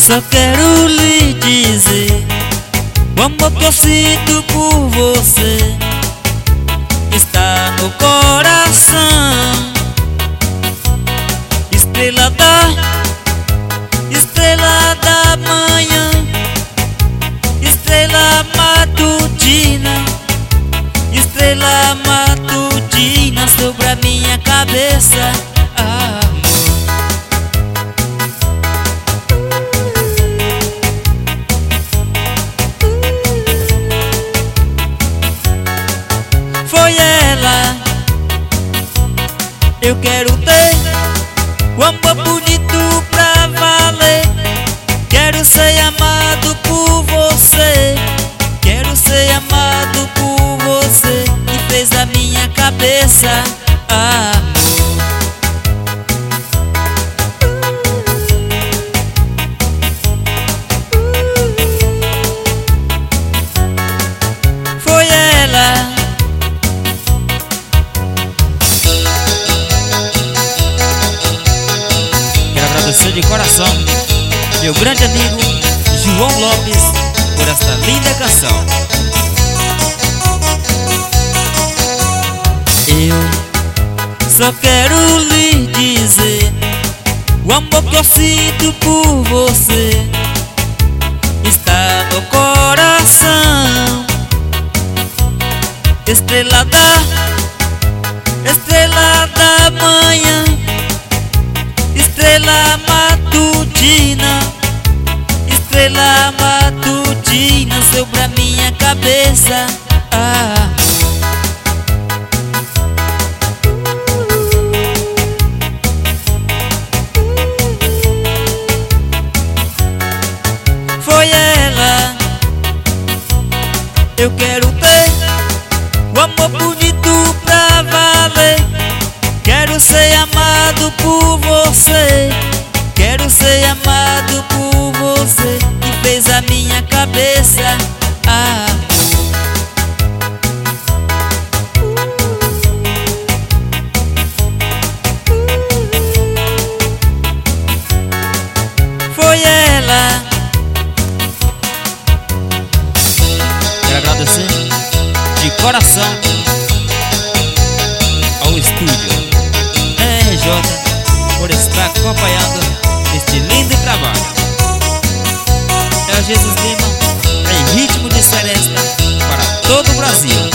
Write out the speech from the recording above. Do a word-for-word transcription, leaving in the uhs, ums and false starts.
Só quero lhe dizer o amor que eu sinto por você está no coração. Estrela da, estrela da manhã, estrela matutina, estrela matutina sobre a minha cabeça. Foi ela, eu quero ter o amor bonito pra valer. Quero ser amado por você, quero ser amado por você, que fez a minha cabeça amor. Foi ela, agradecer de coração meu grande amigo João Lopes por esta linda canção. Eu só quero lhe dizer o amor que eu sinto por você está no coração. Estrela da, estrela da manhã, estrela matutina, estrela matutina sobre a minha cabeça. Ah. Foi ela, eu quero ter o amor bonito pra valer. Quero ser amado por você, quero ser amado por você, que fez a minha cabeça amor. Foi ela. Quero agradecer de coração ao estúdio R J por estar acompanhando este lindo trabalho. É o Jesus Lima em ritmo de seresta para todo o Brasil.